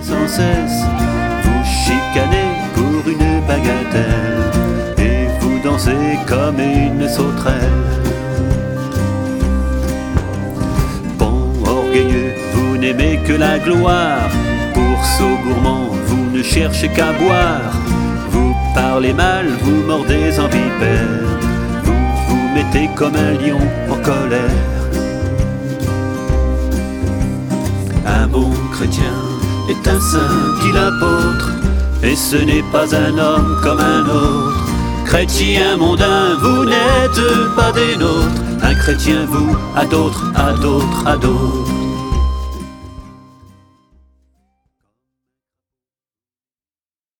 sans cesse, vous chicanez pour une bagatelle, et vous dansez comme une sauterelle. Bon orgueilleux, vous n'aimez que la gloire, pour sot gourmand, vous ne cherchez qu'à boire. Vous parlez mal, vous mordez en vipère, vous vous mettez comme un lion en colère. Un bon chrétien est un saint dit l'apôtre, et ce n'est pas un homme comme un autre. Chrétien mondain, vous n'êtes pas des nôtres, un chrétien vous, à d'autres, à d'autres, à d'autres.